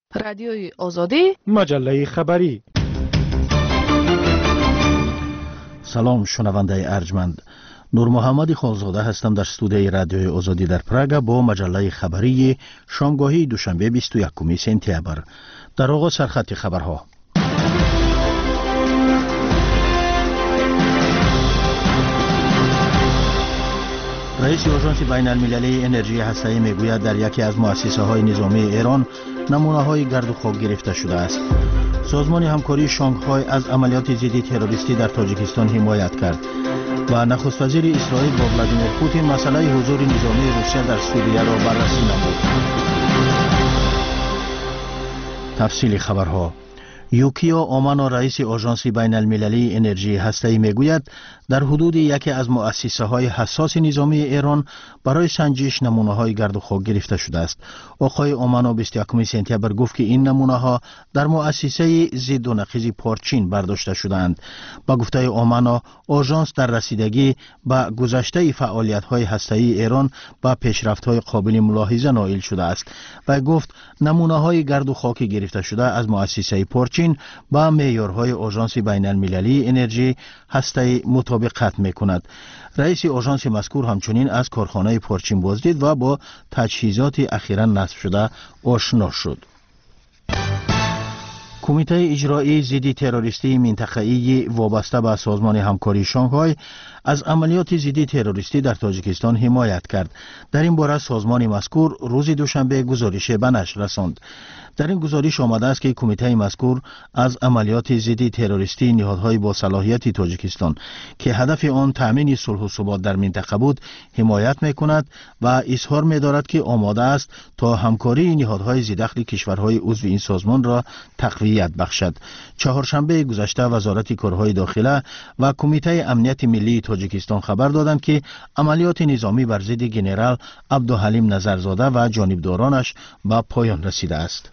رادیوی آزادی، مجله خبری. سلام شنونده ارجمند، نور محمد خالزاده هستم در استودیوی رادیوی آزادی در پراگ با مجله خبری شامگاهی دوشنبه 21 سپتامبر. در آغاز سرخط خبرها. رئیس آژانس بین المللی انرژی هسته‌ای میگوید در یکی از مؤسسه‌های نظامی ایران نمونه‌های گرد و خاک گرفته شده است. سازمان همکاری شانگهای از عملیات ضد تروریستی در تاجیکستان حمایت کرد و نخست وزیر اسرائیل با ولادیمیر پوتین مسئله حضور نظامی روسیه در سوریه را بررسی نمود. تفصیل خبرها. یوکیو اومانو رئیس آژانس بین المللی انرژی هسته‌ای میگوید در حدود یکی از مؤسسه‌های حساس نظامی ایران برای سنجش نمونه‌های گرد و خاک گرفته شده است. آقای اومانو 21 سپتامبر گفت که این نمونه‌ها در مؤسسه ضد و نقیض پارچین برداشته شده‌اند. با گفته اومانو، آژانس در رسیدگی به گذشته فعالیت‌های هسته‌ای ایران با پیشرفت‌های قابل ملاحظه نائل شده است و گفت نمونه‌های گرد و خاک گرفته شده از مؤسسه پارچین با معیارهای آژانس بین المللی انرژی هسته‌ای مطابقت می‌کند. رئیس آژانس مذکور همچنین از کارخانه پارچین بازدید و با تجهیزات اخیراً نصب شده آشنا شد. کمیته اجرایی ضد تروریستی منطقه‌ای وابسته به سازمان همکاری شانگهای از عملیات ضد تروریستی در تاجیکستان حمایت کرد. در این باره سازمان مذکور روز دوشنبه گزارش به نشر رساند. در این گزارش آمده است که کمیته مذکور از عملیات ضد تروریستی نهادهای با صلاحیت تاجیکستان که هدف آن تامین صلح و ثبات در منطقه بود حمایت می‌کند و اظهار می‌دارد که آماده است تا همکاری نهادهای ذی‌دخل کشورهای عضو این سازمان را تقویت بخشد. چهارشنبه گذشته وزارت کارهای داخله و کمیته امنیت ملی تاجیکستان خبر دادند که عملیات نظامی بر ضد ژنرال عبدالحلیم نظرزاده و جانبدارانش به پایان رسیده است.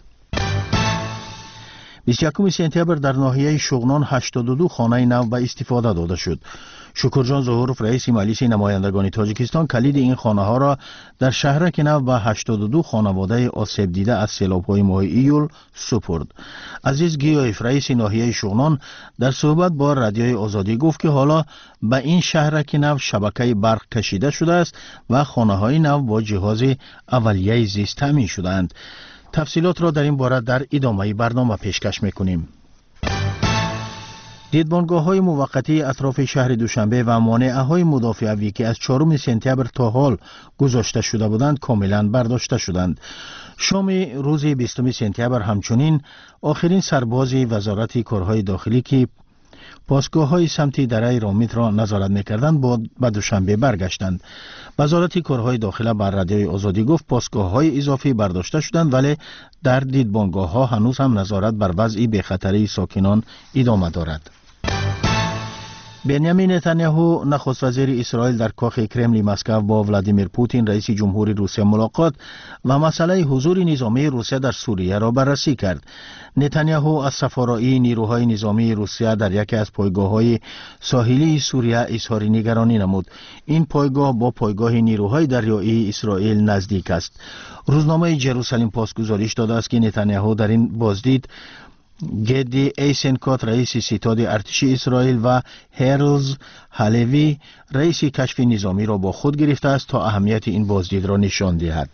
21 سپتامبر در ناحیه شغنان 82 خانه نو به استفاده داده شد. شکرجان ظهورف رئیس مجلس نمایندگان تاجیکستان کلید این خانه ها را در شهرک نو به 82 خانواده آسیب دیده از سیلاب‌های ماه ایول سپرد. عزیز گیایف رئیس ناحیه شغنان در صحبت با رادیوی آزادی گفت که حالا به این شهرک نو شبکه برق کشیده شده است و خانه های نو با جهاز اولیه زیست تامین شده‌اند. تفصیلات را در این باره در ادامه برنامه پیشکش می‌کنیم. دیدبانگاه‌های موقتی اطراف شهر دوشنبه و مانعه‌های مدافعوی که از 4 سپتامبر تا حال گذاشته شده بودند کاملا برداشته شدند. شام روز 20 سپتامبر همچنین آخرین سرباز وزارت کارهای داخلی که پاسگاه‌های سمت دره رامید را نظارت می‌کردند به دوشنبه برگشتند. وزارت کارهای داخله بر رادیوی آزادی گفت پاسگاه‌های اضافی برداشته شدند ولی در دیدبانگاه‌ها هنوز هم نظارت بر وضع بی‌خطری ساکنان ادامه دارد. بنیامین نتانیاهو نخست وزیر اسرائیل در کاخ کرملین مسکو با ولادیمیر پوتین رئیس جمهوری روسیه ملاقات و مسئله حضور نظامی روسیه در سوریه را بررسی کرد. نتانیاهو از سفارایی نیروهای نظامی روسیه در یکی از پایگاه‌های ساحلی سوریه اظهار نگرانی نمود. این پایگاه با پایگاه نیروهای دریایی اسرائیل نزدیک است. روزنامه جروسالم پست گزارش داده است که نتانیاهو در این بازدید گدی ایسنکات رئیس ستاد ارتش اسرائیل و هرلز هالوی رئیس کشف نظامی را با خود گرفته است تا اهمیت این بازدید را نشان دهد.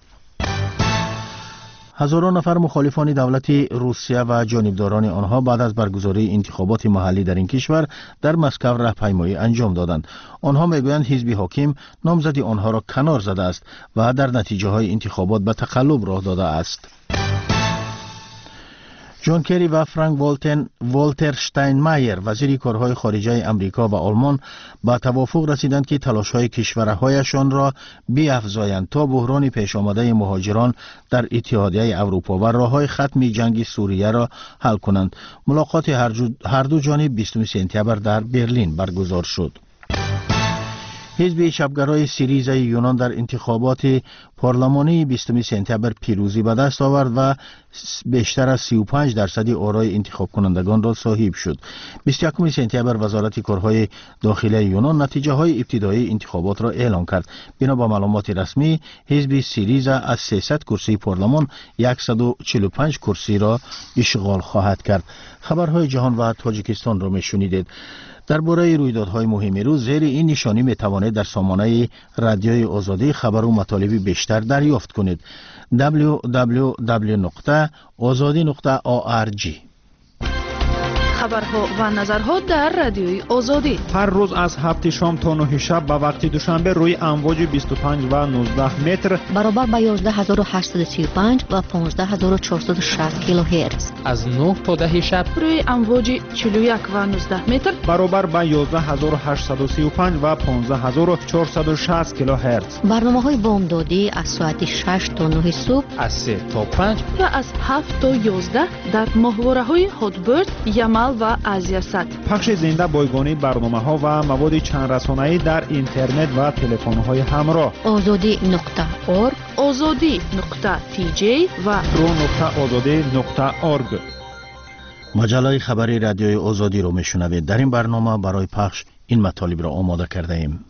هزاران نفر مخالفان دولت روسیه و جانبداران آنها بعد از برگزاری انتخابات محلی در این کشور در مسکو راهپیمایی انجام دادند. آنها میگویند حزب حاکم نامزد آنها را کنار زده است و در نتیجه های انتخابات به تقلب راه داده است. جان کری و فرانک والتر شتاینمایر وزیر کارهای خارجه امریکا و آلمان با توافق رسیدند که تلاش‌های کشورهایشان را بیافزایند تا بحران پیش آمده مهاجران در اتحادیه اروپا و راه‌های ختم جنگ سوریه را حل کنند. ملاقات هر دو جانب 20 سپتامبر در برلین برگزار شد. حزب چپگرای سیریزا یونان در انتخابات پارلمانی 20 سپتامبر پیروزی به دست آورد و بیشتر از 35% آرای انتخاب کنندگان را صاحب شد. 21 سپتامبر وزارت کارهای داخلی یونان نتیجه های ابتدایی انتخابات را اعلام کرد. بنا به معلومات رسمی، حزب سیریزا از 300 کرسی پارلمان 145 کرسی را اشغال خواهد کرد. خبرهای جهان و تاجیکستان را میشنیدید. درباره رویدادهای مهم روز زیر این نشانی میتوانید در سامانه رادیوی آزادی خبر و مطالب بیشتر دریافت کنید. www.azadi.org. خبرها و نظرها در رادیوی آزادی هر روز از 7 شام تا 9 شب به وقت دوشنبه روی امواج 25 و 19 متر برابر با 11835 و 15460 کیلوهرتز. از 9 تا 10 شب روی امواج 41 و 19 متر برابر با 11835 و 15460 کیلوهرتز. برنامه‌های بامدادی از ساعت 6 تا 9 صبح، از 3 تا 5 و از 7 تا 11 در ماهواره‌های هاتبرد، یمل و آسیا سات. پخش زنده بایگانی برنامه‌ها و مواد چند رسانه‌ای در اینترنت و تلفن‌های همراه. azadi.org، azadi.tj و pro.azadi.org. مجله خبری رادیوی آزادی رو میشنوید. در این برنامه برای پخش این مطالب را آماده کرده ایم.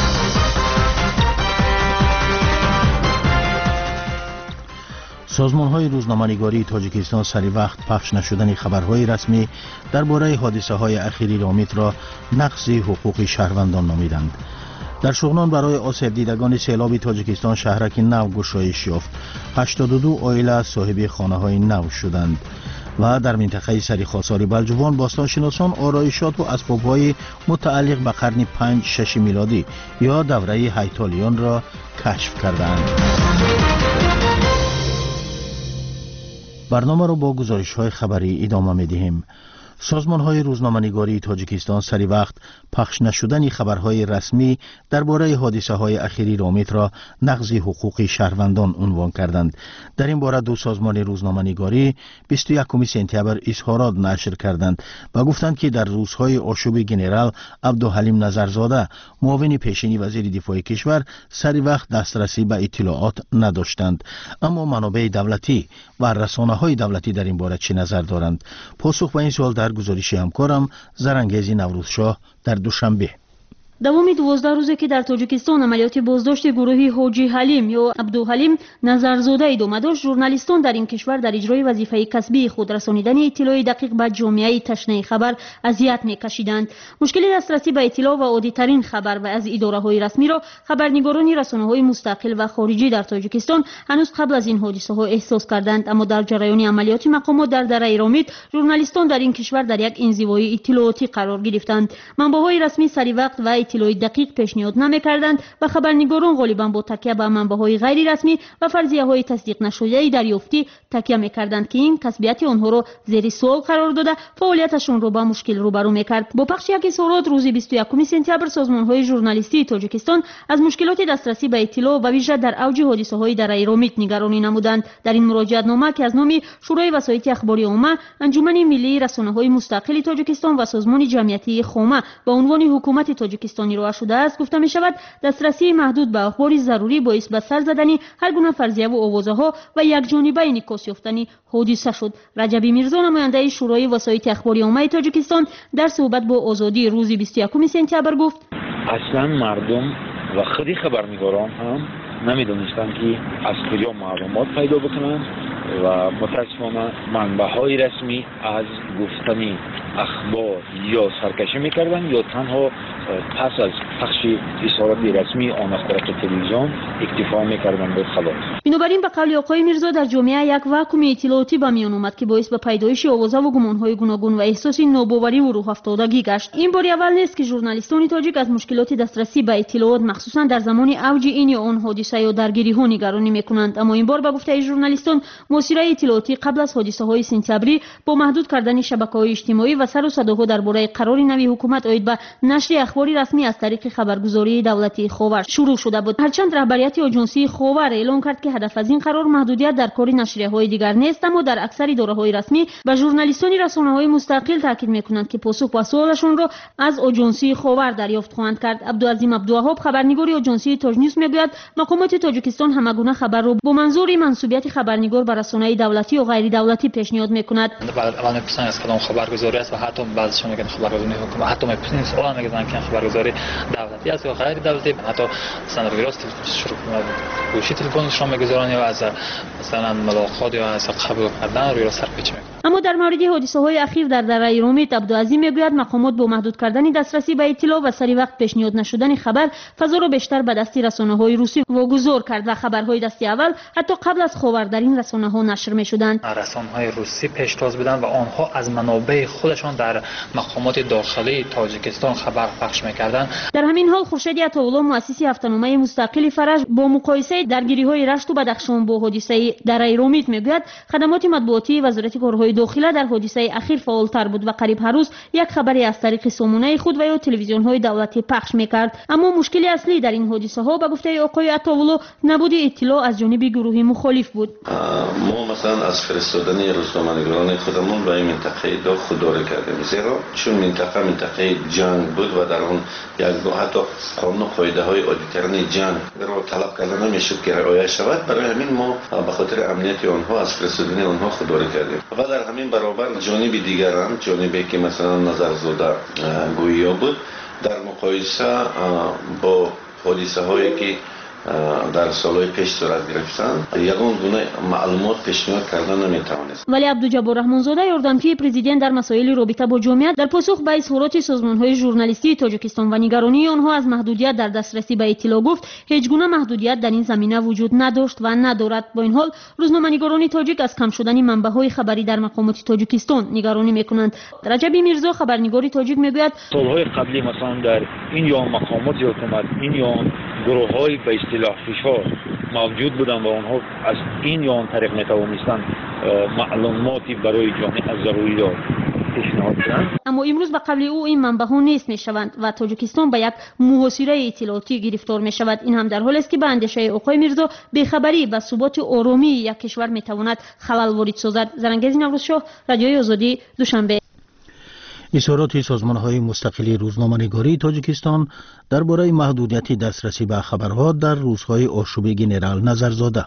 سازمان‌های روزنامه‌نگاری تاجیکستان سری وقت پخش نشدن خبرهای رسمی درباره حادثه‌های اخیری رامید را نقض حقوق شهروندان نامیدند. در شغنان برای آسیب دیدگان سیلاب تاجیکستان شهرک نو گشایش یافت. 82 عائله صاحب خانه‌های نو شدند. و در منطقه سری خاصاری بلجوان باستانشناسان آرایشات و اسباب‌های متعلق به قرن 5-6 میلادی یا دوره هیتالیان را کشف کردند. برنامه را با گزارش‌های خبری ادامه می‌دهیم. سازمان‌های روزنامه‌نگاری تاجیکستان سری وقت پخش نشدن خبرهای رسمی درباره حادثه‌های اخیری رامید را نقض حقوق شهروندان عنوان کردند. در این باره دو سازمان روزنامه‌نگاری 21 سپتامبر اظهارات نشر کردند و گفتند که در روزهای آشوب ژنرال عبدالحلیم نظرزاده معاون پیشین وزیر دفاع کشور سری وقت دسترسی به اطلاعات نداشتند. اما منابع دولتی و رسانه‌های دولتی در این باره چه نظر دارند؟ پاسخ به این سوال در گزارش همکارم زرنگیز نوروزشاه در دوشنبه. دوام 12 روزه که در تاجیکستان عملیات بازداشت گروهی حاجی حلیم یا عبدالحلیم نظرزاده ادامه داشت، ژورنالیستان در این کشور در اجرای وظیفه کسبی خود رسانیدن اطلاع دقیق به جامعه تشنه خبر اذیت می‌کشیدند. مشکل دسترسی به اطلاع و عادی‌ترین خبر و از اداره‌های رسمی را خبرنگاران رسانه‌های مستقل و خارجی در تاجیکستان هنوز قبل از این حادثه‌ها احساس کردند. اما در جریان عملیات مقامات در دره رامید، ژورنالیستان در این کشور در یک انزوای اطلاعاتی قرار گرفتند. منبع‌های رسمی سری وقت و اطلاع دقیق پیشنهاد نمی‌کردند و خبرنگاران غالباً با تکیه به منبع‌های غیر رسمی و فرضیه‌های تصدیق نشده دریافتی تکیه می‌کردند که این کسبیت آنها را زیر سوال قرار داده فعالیتشان را با مشکل روبرو می‌کرد. با پخش یک اظهارات روز 21 سپتامبر، سازمان‌های ژورنالیستی تاجیکستان از مشکلات دسترسی به اطلاع و ویژه در اوج حادثه‌های در رامید نگرانی نمودند. در این مراجعه‌نامه که از نام شورای وسایط اخباری عامه، انجمن ملی رسانه‌های مستقل تاجیکستان و سازمان جمعیتی خامه با عنوان حکومت تاجیکستان ارائه شده است، گفته می شود دسترسی محدود به اخبار ضروری باعث به سر زدن هر گونه فرضیه و آوازه‌ها و یک جانبه انعکاس یافتن حادثه شد. رجبی میرزا، نماینده شورای وسایط اخباری عامه تاجیکستان، در صحبت با آزادی روز 21 سپتامبر گفت: اصلا مردم و خودی خبرنگاران هم نمیدونستند که از کجا معلومات پیدا بکنند و متاسفانه منبع‌های رسمی از گفتن اخبار یا سرکشی میکردن یا تنها پس از پخش اظهارات رسمی آن اخبارات تلویزیون اکتفا میکردن به خلاص. بنابراین به قول آقای میرزا در جامعه یک واکوم اطلاعاتی به میان اومد که باعث به پیدایش آوازه و گمانهای گوناگون و احساس ناباوری و روح افتادگی گشت. این بار اول نیست که ژورنالیستان تاجیک از مشکلات دسترسی به اطلاعات مخصوصا در زمان اوج این یا آن حادثه یا درگیری ها نگرانی میکنند. اما این بار به گفته ژورنالیستان، موسیقی اطلاعاتی قبل از حادثه های سپتامبری با محدود کردن شبکه‌های اجتماعی و سر و صداها درباره قرار نوی حکومت عاید به نشر اخباری رسمی از طریق خبرگزاری دولتی خاور شروع شده بود. هرچند رهبریت آژانسی خاور اعلام کرد که هدف از این قرار محدودیت در کار نشریه‌های دیگر نیست، اما در اکثر اداره‌های رسمی و ژورنالیستان رسانه‌های مستقل تاکید می‌کنند که پاسخ به سوالشان را از آژانسی خاور دریافت خواهند کرد. عبدالعظیم عبدالوهاب خبرنگار آژانسی تاج نیوز میگوید مقامات تاجیکستان همگونه خبر را با منظور منسوبیت خبرنگار به رسانه‌های دولتی و غیر دولتی پیشنهاد می‌کند. اول می‌پرسن از کدام خبرگزاری است و حتی بعضیشون میگن خبرگزاری حکومت، حتی می‌پرسن سوال می‌کنن که خبرگزاری دولتی است یا غیر دولتی، حتی مثلا ویروس شروع کنند گوشی تلفنشون می‌گذارن یا از مثلا ملاقات یا از قبول کردن روی سرپیچ می‌کنن. اما در مورد حادثه‌های اخیر در دره رومیت عبدالعظیم میگوید مقامات با محدود کردن دسترسی به اطلاع و سری وقت پیشنهاد نشدن خبر فضا را بیشتر به دست رسانه‌های روسی واگذار کرد و خبرهای دستی اول حتی قبل از خاور در این رسانه‌ها نشر می‌شدند. رسانه‌های روسی پیشتاز بودند و آنها از منابع خودشان در مقامات داخلی تاجیکستان خبر پخش می‌کردند. در همین حال خورشید عطاالله مؤسس هفته‌نامه مستقل فرج با مقایسه درگیری‌های رشت و بدخشان با حادثه دره رومیت میگوید خدمات مطبوعاتی وزارت کارهای داخله در حادثه اخیر فعالتر بود و قریب هر روز یک خبری از طریق سامانه خود و یا تلویزیون‌های دولتی پخش می‌کرد. اما مشکل اصلی در این حادثه‌ها به گفته آقای عطاالله نبود اطلاع از جانب گروه مخالف بود. ما مثلا از فرستادن روزنامه‌نگاران خودمون به این منطقه خودداری کردیم، زیرا چون منطقه جنگ بود و در اون یک دو حتی قانون و قاعده‌های عادی کردن جنگ را طلب کردن نمی‌شد که رعایت شود. برای همین ما به خاطر امنیت آنها از فرستادن آنها خودداری کردیم و در همین برابر جانب دیگر هم جانبی که مثلا نظرزاده گویا بود در مقایسه با حادثه هایی که در سالهای پیش صورت گرفتند یگان گونه معلومات پیشنهاد کردن نمیتوانست. ولی عبدالجبار رحمانزاده یاردمچی پرزیدنت در مسائل رابطه با جامعیت در پاسخ به اظهارات سازمان‌های ژورنالیستی تاجیکستان و نگرانی آنها از محدودیت در دسترسی به اطلاع گفت هیچ گونه محدودیت در این زمینه وجود نداشت و ندارد. با این حال روزنامه‌نگاران تاجیک از کم شدن منبع‌های خبری در مقامات تاجیکستان نگرانی می‌کنند. رجبی میرزا خبرنگار تاجیک میگوید سال‌های قبلی مثلا در این یا مقامات حکومت این یا گروه‌های به اصطلاح فشار موجود بودند و آنها از این یا آن طریق می‌توانستند معلوماتی برای جامعه از ضروری داشت پیشنهاد کنند. اما امروز به قبل او این منبع‌ها نیست می‌شوند و تاجیکستان به یک محاصره اطلاعاتی گرفتار می‌شود. این هم در حالی است که به اندیشه آقای میرزا بی‌خبری و ثبات عمومی یک کشور می‌تواند خلل وارد سازد. زرنگیز نوروزشاه، رادیوی آزادی، دوشنبه. اظهارات سازمان‌های مستقل روزنامه‌نگاری تاجیکستان درباره محدودیت دسترسی به خبرها در روزهای آشوب ژنرال نظرزاده.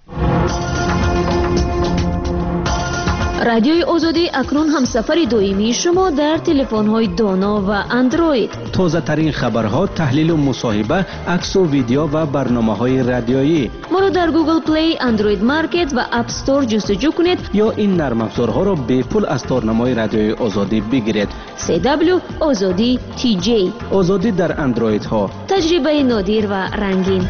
رادیوی آزادی اکنون همسفر دائمی شما در تلفن‌های دانا و اندروید. تازه ترین خبرها، تحلیل و مصاحبه، عکس و ویدیو و برنامه‌های رادیویی. ما را در گوگل پلی، اندروید مارکت و اپ استور جستجو کنید یا این نرم افزارها را به پول از تارنمای رادیوی آزادی بگیرید. CW آزادی TJ. آزادی در اندروید ها. تجربه نادر و رنگین.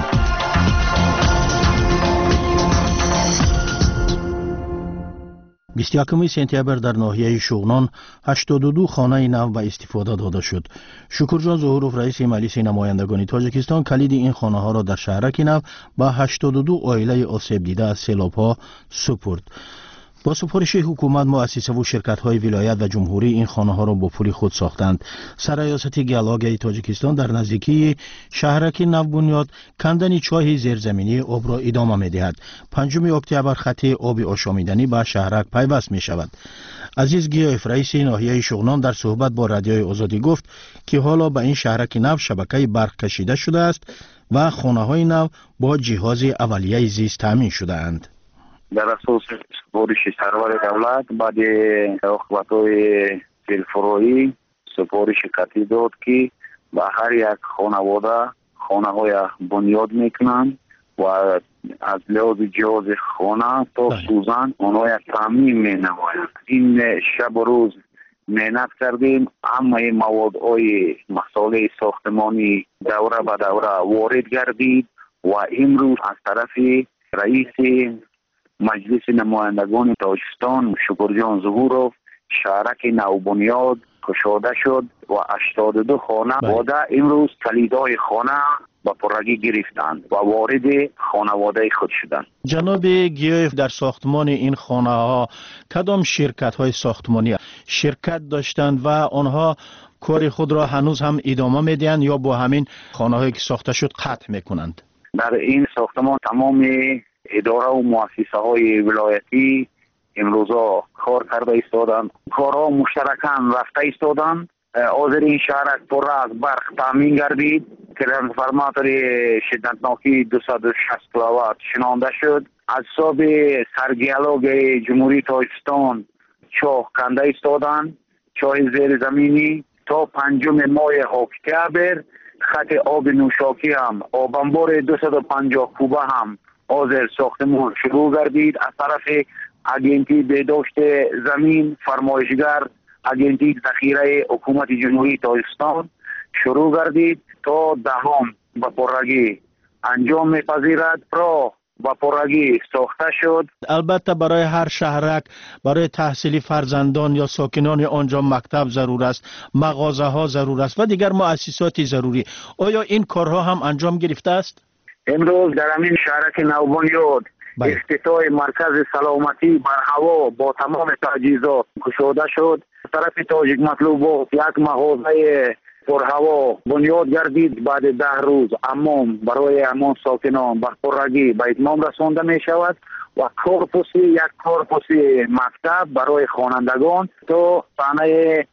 21 سپتامبر در ناحیه شغنان 82 خانه نو به استفاده داده شد. شکرجان ظهورов رئیس مجلس نمایندگان تاجیکستان کلید این خانه ها را در شهرک نو به 82 عائله آسیب دیده از سیلاب ها سپرد. با سفارش حکومت مؤسسه و شرکت های ولایت و جمهوری این خانه ها را با پول خود ساختند. سرریاست گلاگی تاجیکستان در نزدیکی شهرک نو بنیاد کندن چاه زیرزمینی آب را ادامه می دهد. 5 اکتبر خط آب آشامیدنی به شهرک پیوست می شود. عزیز گیایف رئیس ناحیه شغنان در صحبت با رادیوی آزادی گفت که حالا به این شهرک نو شبکه برق کشیده شده است و خانه های نو با جهاز اولیه زیست تامین شده اند. در اساس سفارش سرور دولت بعد عاقبت‌های فیلفرویی سفارش قطعی داد که به هر یک خانواده خانه‌های بنیاد میکنند و از لحاظ جهاز خانه تا سوزن آنها یک تامین مینمایند. این شب و روز محنت کردیم، همه موادهای مسائل ساختمانی دوره به دوره وارد گردید و امروز از طرف رئیس مجلس نمایندگان تاجیکستان شکرجان ظهورov شهرک نو بنیاد کشاده شد و 82 خانه واده امروز کلیدهای خانه با پرگی گرفتند و وارد خانواده خود شدند. جناب گیایف در ساختمان این خانه ها کدام شرکت های ساختمانی شرکت داشتند و آنها کار خود را هنوز هم ادامه میدهند یا با همین خانه‌هایی که ساخته شد قطع میکنند؟ در این ساختمان تمام اداره و مؤسسه های ولایتی امروزا کار کرده ایستادند. کارها مشترکاً رفته ایستادند. حاضر این شهرک پر از برق تامین گردید. ترانسفورماتور شدتناکی 260 کیلووات شنانده شد. اعصاب سرگیالوگ جمهوری تاجیکستان چاه کنده ایستادند. چاه زیر زمینی تا 5 ماه اکتبر خط آب نوشاکی هم آبانبار 250 کوبه هم حاضر ساختمان شروع گردید. از طرف اجنسی بهداشت زمین فرمایشگر اجنسی ذخیره حکومت جمهوری تاجیکستان شروع گردید تا دهم به پررگی انجام میپذیرد. راه با پررگی ساخته شد. البته برای هر شهرک برای تحصیل فرزندان یا ساکنان آنجا مکتب ضرور است، مغازه ها ضرور است و دیگر مؤسسات ضروری. آیا این کارها هم انجام گرفته است؟ امروز در همین شهرک نوبنیاد افتتاح مرکز سلامتی بر هوا با تمام تجهیزات گشوده شد. طرف تاجیک مطلوبات یک مغازه پر هوا بنیاد گردید. بعد 10 روز حمام برای همان ساکنان به پررگی به اتمام رسانده می شود و یک کورپوس مکتب برای خوانندگان تا سنه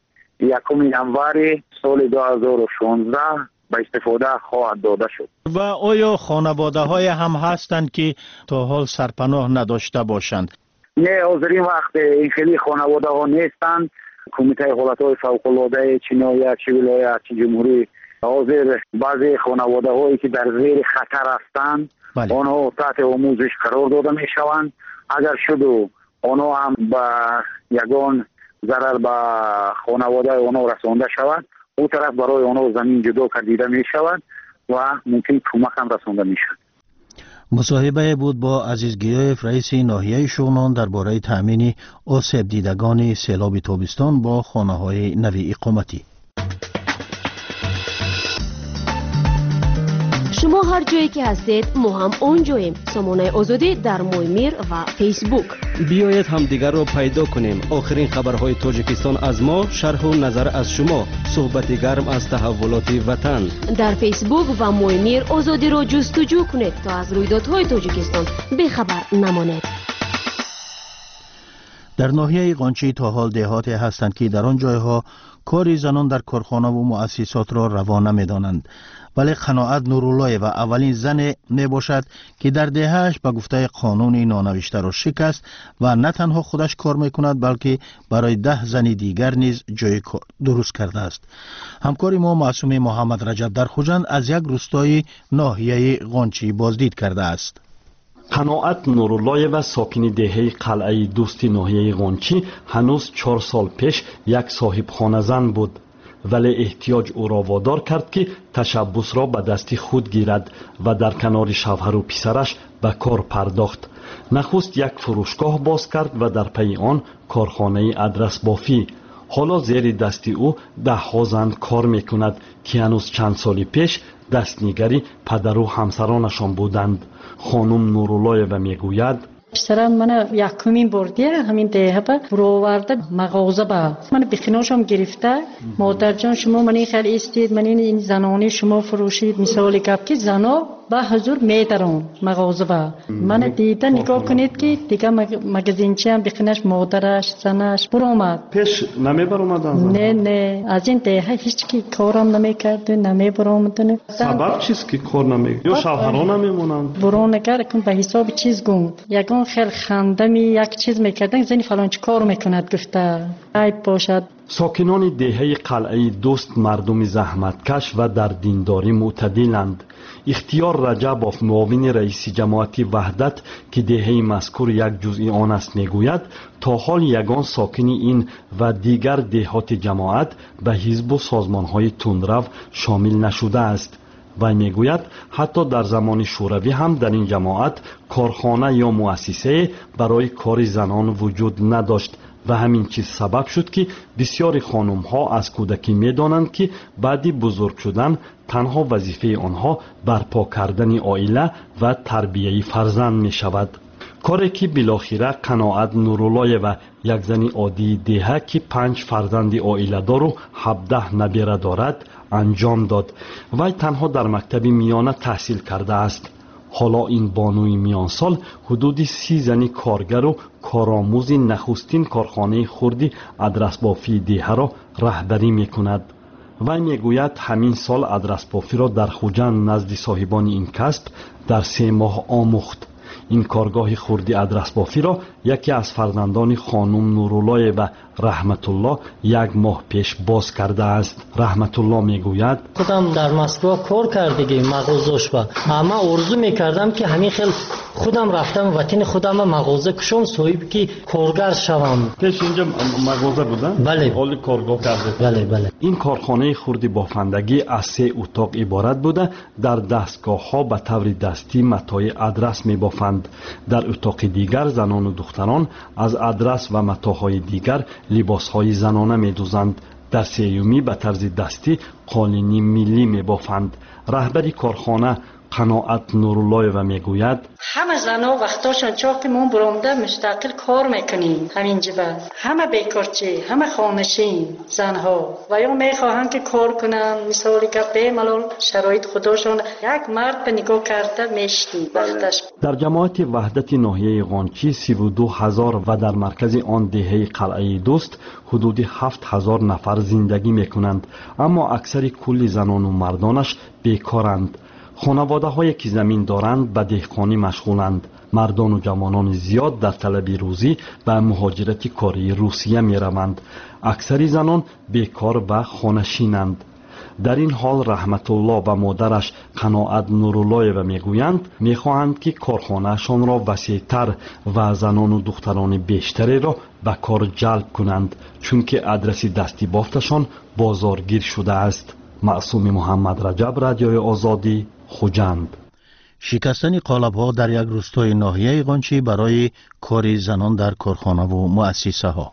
1 ینوار سال 2016 به استفاده خواهد داده شد. و آیا خانواده های هم هستند که تا حال سرپناه نداشته باشند؟ نه، حاضرین وقت این خیلی خانواده ها نیستند. کمیته حالتهای فوق‌العاده چه ناحیه چه ولایت چه جمهوری حاضر بعضی خانواده هایی که در زیر خطر هستند آنها تحت آموزش قرار داده می شوند. اگر شد و آنها هم به یگان ضرر به خانواده آنها رسانده شود، او طرف برای آنها زمین جدا کردیده می شود و ممکن کمک هم رسانده می شود. مصاحبه بود با عزیز گیایف، رئیس ناحیه شغنان درباره تأمین آسیب دیدگان سیلاب تابستان با خانه‌های نوی اقامتی. شما هر جایی که هستید ما هم اونجاییم. سامانه آزادی در مویمیر و فیسبوک. بیایید هم دیگر رو پیدا کنیم. آخرین خبرهای تاجیکستان از ما، شرح و نظر از شما، صحبت گرم از تحولات وطن. در فیسبوک و مویمیر آزادی رو جستجو کنید تا از رویدادهای تاجیکستان بی‌خبر نمانید. در ناحیه قانچی تا حال دهاتی هستند که در آن جایها کاری زنان در کارخانه و مؤسسات را روا نمی‌دانند، ولی قناعت نورالله و اولین زن می باشد که در دهه‌اش به گفته قانون نانوشته را شکست و نه تنها خودش کار میکند بلکه برای 10 زن دیگر نیز جای کار درست کرده است. همکار ما معصوم محمد رجب در خوجند از یک روستای ناحیه قانچی بازدید کرده است. قناعت نورالله و ساکن دهه قلعه دوستی ناحیه قانچی هنوز 4 سال پیش یک صاحب خانه زن بود، ولی احتیاج او را وادار کرد که تشبث را به دست خود گیرد و در کنار شوهر و پسرش به کار پرداخت. نخست یک فروشگاه باز کرد و در پی آن کارخانه ادرس بافی. حالا زیر دست او 10 زن کار میکند که هنوز چند سال پیش دستنیگری پدر و همسرانشان بودند. خانم نورالله و میگوید پسرم من یکمین بردیه همین دهه برو آورده مغازه با من بخیناشم گرفته. مادر جان شما منی خیلی استید، من این زنانی شما فروشید، مثال گفت که زنا به حضور میدارن مغازه با من دیده نگاه کنید که دیگه مگزینچی هم بخینش مادرش زنش برو آمد. پیش نمی بر اومدن؟ نه از این دهه هیچ کی کارم نمی کرده، نمی بر اومدن. سبب چیست که کار نمی یا شوهران نمیمونند؟ برو نگر کن به حساب چیز گفت یگان خیلی خندمی یک چیز میکردن زنی فلان چی کار میکند گفته عیب باشد. ساکنان دهه قلعه دوست مردم زحمتکش و در دینداری معتدلند. اختیار رجبوف معاون رئیس جماعت وحدت که دهه مذکور یک جزئی آن است میگوید تا حال یگان ساکن این و دیگر دهات جماعت به حزب و سازمانهای تندرو شامل نشده است. و میگوید حتی در زمان شوروی هم در این جماعت کارخانه یا مؤسسه برای کار زنان وجود نداشت و همین چیز سبب شد که بسیاری خانم ها از کودکی میدانند که بعد بزرگ شدن تنها وظیفه آنها برپا کردن عائله و تربیه فرزند می شود. کاری که بالاخره قناعت نورالله و یک زن عادی دیها که 5 فرزند عائله‌دار و 17 نبیره دارد انجام داد. وی تنها در مکتب میانه تحصیل کرده است. حالا این بانوی میان سال حدود 30 زن کارگر و کارآموز نخستین کارخانه خردی آدرس بافی دیها را رهبری میکند. وی میگوید همین سال آدرس بافی را در خوجند نزد صاحبان این کسب در 3 ماه آموخت. این کارگاه خردی آدرس بافی را یکی از فرزندان خانم نورالله و رحمت الله 1 ماه پیش باز کرده است. رحمت الله میگوید خودم در مسکو کار کردگی مغازه‌اش با اما آرزو میکردم که همین خیلی خودم رفتم وطن خودم مغازه کشم صاحب کی کارگر شوم. پیش اینجا مغازه بودن؟ بله. حالی کارگاه کرده؟ بله. این کارخانه خردی بافندگی از 3 اتاق عبارت بوده. در دستگاه ها به طور دستی متاع آدرس میبافند. در اتاق دیگر زنان و دختران از آدرس و متاعهای دیگر لباسهای زنانه میدوزند. در 3می به طرز دستی قالینی ملی میبافند. رهبری کارخانه قناعت نورالله و میگوید همه زنها وقتاشون چاق ما برامده مستقل کار میکنیم. همین جبه همه بیکارچی همه خانشین زنها و یا میخواهند که کار کنن مثالی که به ملال شرایط خودشون یک مرد به نگاه کرده میشتی وقتش. در جماعت وحدت ناحیه قانچی 32,000 و در مرکز آن دهه قلعه دوست حدود 7,000 نفر زندگی میکنند، اما اکثر کل زنان و مردانش بیکارند. خانواده هایی که زمین دارند به دهقانی مشغولند. مردان و جوانان زیاد در طلب روزی و مهاجرت کاری روسیه می روند. اکثر زنان بیکار و خانشینند. در این حال رحمت الله و مادرش قناعت نورالله و میگویند میخواهند که کارخانهشان را وسیع‌تر و زنان و دختران بیشتری را به کار جلب کنند، چون که آدرس دستی بافتشان بازارگیر شده است. معصوم محمد رجب، رادیوی آزادی، خوجند. شکستن قالب‌ها در یک روستای ناحیه قانچی برای کار زنان در کارخانه و مؤسسه ها.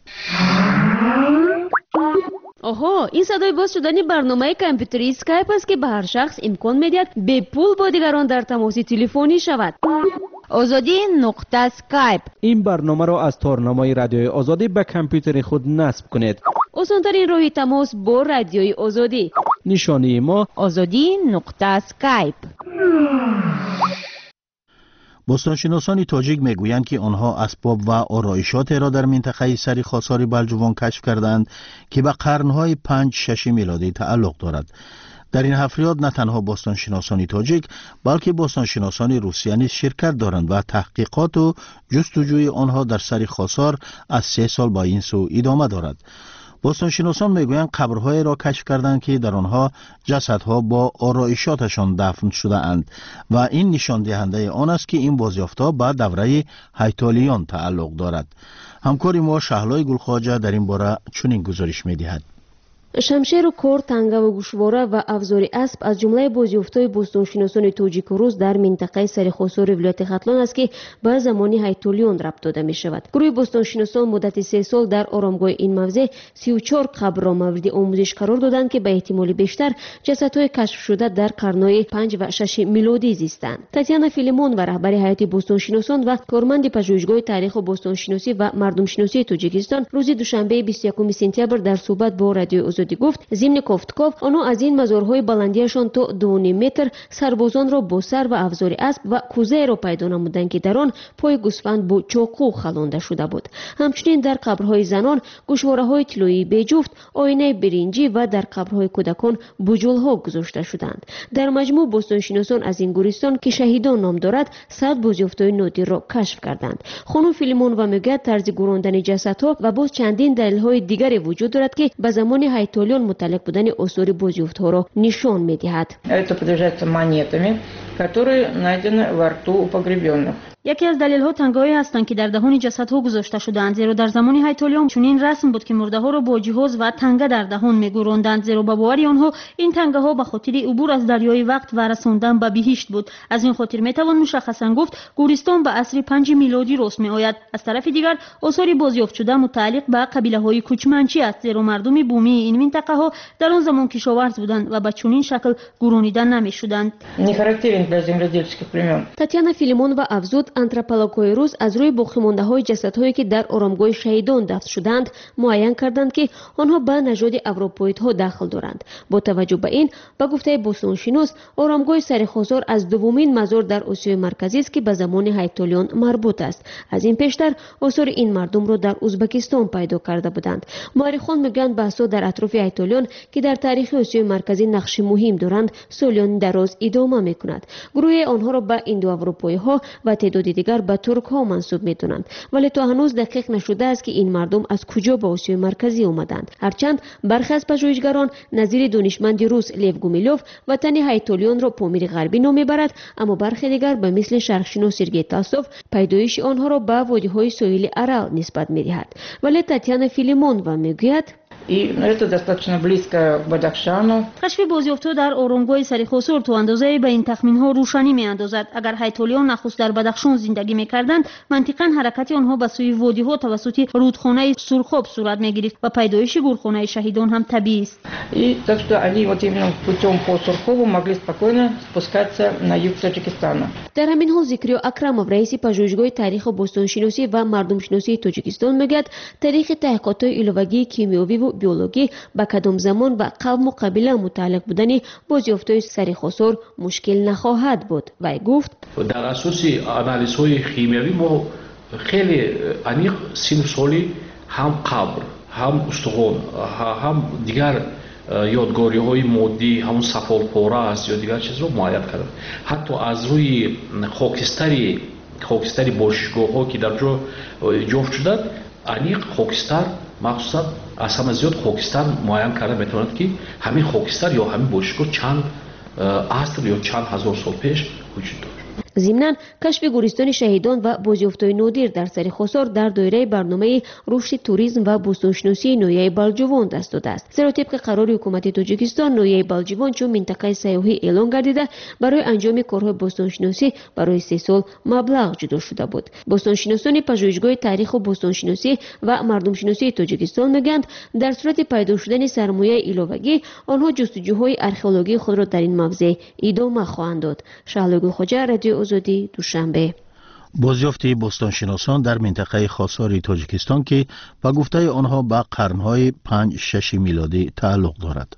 آها، این صدای باز شدن برنامه کامپیوتری اسکایپ است که به هر شخص امکان میدهد به پول با دیگران در تماس تلفنی شود. آزادی نقطه سکایپ. این برنامه را از تارنمای رادیوی آزادی به کامپیوتر خود نصب کنید. آسان‌ترین راه تماس با رادیوی آزادی. نشانی ما آزادی نقطه سکایپ. باستانشناسان تاجیک میگویند که آنها اسباب و آرایشات را در منطقه سری خاصار بلجوان کشف کردند که به قرنهای 5-6 میلادی تعلق دارد. در این حفریات نه تنها باستانشناسان تاجیک بلکه باستانشناسان روسیه نیز شرکت دارند و تحقیقات و جستجوی آنها در سری خاصار از 3 سال با این سو ادامه دارد. باستانشناسان میگویند قبرهای را کشف کردند که در آنها جسدها با آرایشاتشان دفن شده اند و این نشان دهنده آن است که این بازیافت‌ها به دوره هیتالیان تعلق دارد. همکار ما شهلای گلخواجه در این باره چنین گزارش می‌دهد. شمشیر و کور، تنگه و گوشواره و افزار اسب از جمله بازیافت‌های باستانشناسان تاجیک و روس در منطقه سرخاصار ولایت ختلان است که به زمان هیتالیان ربط داده می شود. گروه باستانشناسان مدت 3 سال در آرامگاه این موضع 34 قبر را مورد آموزش قرار دادند که به احتمال بیشتر جسدهای کشف شده در قرن‌های 5 و 6 میلادی زیستند. تاتیانا فیلیمون و رهبر هیئت باستانشناسان و کارمند پژوهشگاه تاریخ و باستانشناسی و مردمشناسی تاجیکستان روز دوشنبه 21 سپتامبر در صحبت با رادیو آزادی گفت ضمن گفتگو آنها از این مزارهای بلندیشان تا 2.5 متر سربازان را با سر و افزار اسب و کوزه را پیدا نمودند که در آن پای گوسفند با چاقو خلانده شده بود. همچنین در قبرهای زنان گوشواره‌های طلایی بجفت، آینه برنجی و در قبرهای کودکان بجول‌ها گذاشته شدند. در مجموع باستانشناسان از این گورستان که شهیدان نام دارد 100 بازیافت‌های نادر را کشف کردند. خانم فیلیمون و میگوید طرز گراندن جسدها و باز چندین دلیل‌های دیگری وجود دارد که به زمان هیتالیان متعلق بودن آثار بازیافت‌ها را نشان می‌دهد. Это подтверждается монетами, которые найдены во рту у погребенных. یکی از دلایل تنگه‌هایی هستند که در دهان جسدها گذاشته شدند، زیرا در زمان هیتالیان چنین رسم بود که مرده‌ها را با جهاز و تنگه در دهان می‌گذراندند، زیرا به باور آنها این تنگه‌ها به خاطر عبور از دریای وقت و رساندن به بهشت بود. از این خاطر می‌توان مشخصاً گفت گورستان به عصر 5 میلادی راست می‌آید. از طرف دیگر آثار بازیافت شده متعلق به قبیله‌های کوچمنچی است، زیرا مردم بومی این منطقه‌ها در آن زمان کشاورز بودند و به چنین شکل گرانیده نمی‌شدند. Не характерен для земледельческих племен. تاتیانا فیلیمون و افزود антропологҳои рус аз рӯи боқимондаҳои ҷасадҳое ки дар оромгоҳи шаҳидон дафн шуданд муайян карданд ки онҳо ба нажоди аврупоидҳо дахл доранд. бо таваҷҷӯҳ ба ин ба гуфтаи бостоншинос орамгоҳи сари хосор аз дуввумин мазор дар осиёи марказист ки ба замони ҳайтолиён марбут аст. аз ин пештар осори ин мардумро дар узбекистон пайдо карда буданд. муаррихон мегӯянд баҳсҳо дар атрофи ҳайтолиён ки дар таърихи осиёи марказӣ нақши муҳим доранд солиёни дароз идома мекунад. гурӯҳи онҳоро ба индоаврупоиҳо ва теъдоди дигар ба туркҳо мансуб медонанд, вале то ҳанӯз дақиқ нашудааст ки ин мардум аз куҷо ба осиёи марказӣ омаданд. ҳарчанд бархе аз пажӯҳишгарон назири донишманди рус лев гумилёв ватани ҳайтолиёнро помири ғарбӣ ном мебарад, аммо бархе дигар ба мисли шарқшинос сергей толстов пайдоиши онҳоро ба водиҳои соҳили арал нисбат медиҳад. вале татьяна филимонова мегӯяд: И это достаточно близко к Бадахшану. кашфи бозёфтҳо дар оромгоҳи сари хосор то андозае ба ин тахминҳо рӯшанӣ меандозад. агар ҳайтолиён нахуст дар Бадахшон зиндагӣ мекарданд, мантиқан ҳаракати онҳо ба сӯи водиҳо тавассути рудхонаи Сурхоб сурат мегирифт ва пайдоиши гурхонаи шаҳидон ҳам табиӣ ист. И так что они вот именно путем по Сурхову могли спокойно спускаться на юг Таджикистана. дар ҳамин ҳол зикриё акрамов раиси пажӯҳишгоҳи таъриху бостоншиносӣ ва мардумшиносии тоҷикистон мегӯяд таърихи таҳқиқотҳои иловагии кимиёвиву биологӣ ба кадом замон ва қавму қабила мутааллиқ будани бозёфтҳои сари хосор мушкил нахоҳад буд. вай гуфт: дар асоси анализҳои химиявӣ мо хеле аниқ сину соли ҳам қабр, ҳам устуғон, ҳам дигар ёдгориҳои моддӣ, ҳамон сафолпора аст ё дигар чизро муайян кардем. ҳатто аз рӯи хокистари бошишгоҳҳо ки дар ҷо ҷофт шуданд, аниқ хокистар махсусан аз ҳама зиёд хокистар муайян карда метавонад ки ҳамин хокистар ё ҳамин бошишгоҳ чанд аср ё чанд ҳазор сол пеш вуҷуд дошт. зимнан кашфи гӯристони шаҳидон ва бозёфтҳои нодир дар сари хосор дар доираи барномаи рушди туризм ва бӯстоншиносии ноҳияи балҷувон даст додааст. зеро тибқи қарори ҳукумати тоҷикистон ноҳияи балҷувон чун минтақаи сайёҳӣ эълон гардида барои анҷоми корҳои бӯстоншиносӣ барои 3 сол маблағ ҷудо шуда буд. бӯстоншиносони пажӯҳишгоҳи таъриху бӯстоншиносӣ ва мардумшиносии тоҷикистон мегӯянд дар сурати пайдо шудани сармояи иловагӣ онҳо ҷустуҷӯҳои археологии худро дар ин мавзеъ идома хоҳанд дод. шаҳлои гулхоҷа, радиои озодӣ, душанбе. бозёфти бостоншиносон дар минтақаи хосори тоҷикистон ки ба гуфтаи онҳо ба қарнҳои 5-6 милодӣ тааллуқ дорад.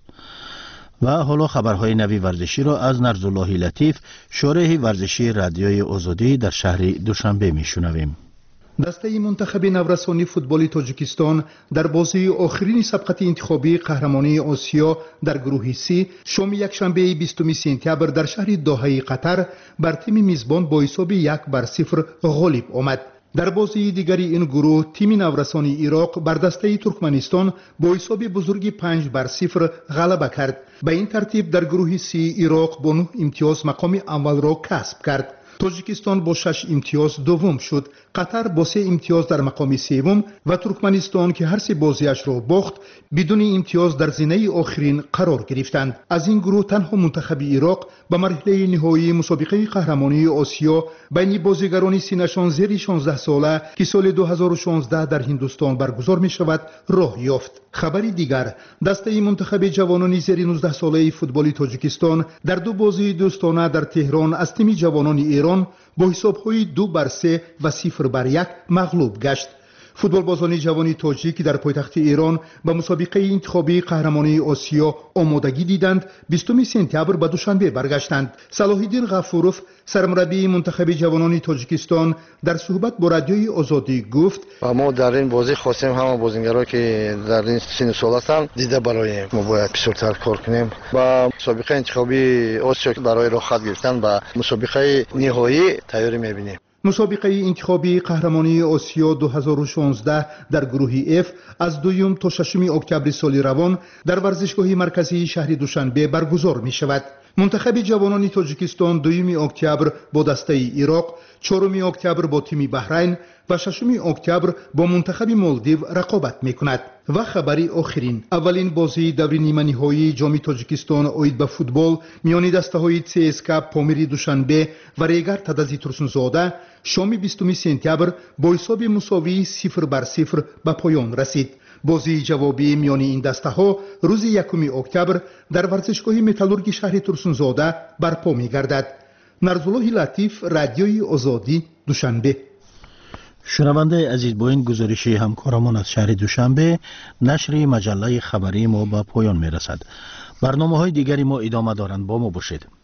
ва ҳоло хабарҳои нави варзиширо аз Нарзуллоҳи Латиф, шореҳи варзишии радиои озодӣ дар шаҳри Душанбе мешунавем. дастаи мунтахаби наврасони футболи тоҷикистон дар бозии охирини сабқати интихобии қаҳрамонии осиё дар гурӯҳи С шоми якшанбеи 20 сентябр дар шаҳри Доҳаи Қатар бар тими мизбон бо ҳисоби 1-0 ғолиб омад. дар бозии дигари ин гурӯҳ тими наврасони Ироқ бар дастаи Туркманистон бо ҳисоби бузурги 5-0 ғалаба кард. ба ин тартиб дар гурӯҳи С Ироқ бо 9 имтиёз мақоми аввалро касб кард. тоҷикистон бо 6 имтиёз дуввум шуд. қатар бо 3 имтиёз дар мақоми севум ва Туркманистон ки ҳар се бозиашро бохт бидуни имтиёз дар зинаи охирин қарор гирифтанд. аз ин гурӯҳ танҳо мунтахаби Ироқ ба марҳилаи ниҳоии мусобиқаи қаҳрамонии Осиё байни бозигарони синашон зери 16 сола ки соли 2016 дар Ҳиндустон баргузор мешавад роҳ ёфт. хабари дигар, дастаи мунтахаби ҷавонони зери 19 солаи футболи Тоҷикистон дар ду бозии дӯстона дар Теҳрон аз тими ҷавонони Эрон бо ҳисобҳои 2-3 ва 0-1 мағлуб гашт. футболбозони ҷавони тоҷик дар пойтахти Эрон ба мусобиқаи интихобии қаҳрамонии Осиё омодагӣ диданд. 20 сентябр ба Душанбе баргаштанд. Салоҳиддин Ғафуров, сармураббии мунтахаби ҷавонони Тоҷикистон, дар суҳбат бо радиои Озодӣ гуфт: мо дар ин бозӣ хостем ҳама бозингаро ки дар ин сину сол ҳастанд дида бароем. мо бояд писуртар кор кунем. ба мусобиқаи интихобии Осиё барои рохат гирифтан ба мусобиқаи ниҳоӣ тайёрӣ мебинем. мусобиқаи интихобии қаҳрамонии Осиё 2016 дар гурӯҳи F аз 2 то 6 октябри соли равон дар варзишгоҳи марказии шаҳри Душанбе баргузор мешавад. мунтахаби ҷавонони Тоҷикистон 2 октябр бо дастаи Ироқ, 4 октябр бо тими Баҳрайн ва 6 октябр бо мунтахаби Молдив рақобат мекунад. ва хабари охирин, аввалин бозии даври ниманиҳоии ҷоми Тоҷикистон оид ба футбол миёни дастаҳои ЦСКА Помири Душанбе ва Регар Тадази Турсунзода шоми 20 сентябр бо ҳисоби мусовии 0-0 ба поён расид. бозии ҷавобии миёни ин дастаҳо рӯзи 1 октябр дар варзишгоҳи Металлурги шаҳри Турсунзода барпо мегардад. Нарзуллоҳи Латиф, радиои Озодӣ, دوشنبه. شنونده عزیز، با این گزارشی همکارمان از شهر دوشنبه نشر مجله خبری ما به پایان میرسد. برنامه‌های دیگری ما ادامه دارند، با ما باشید.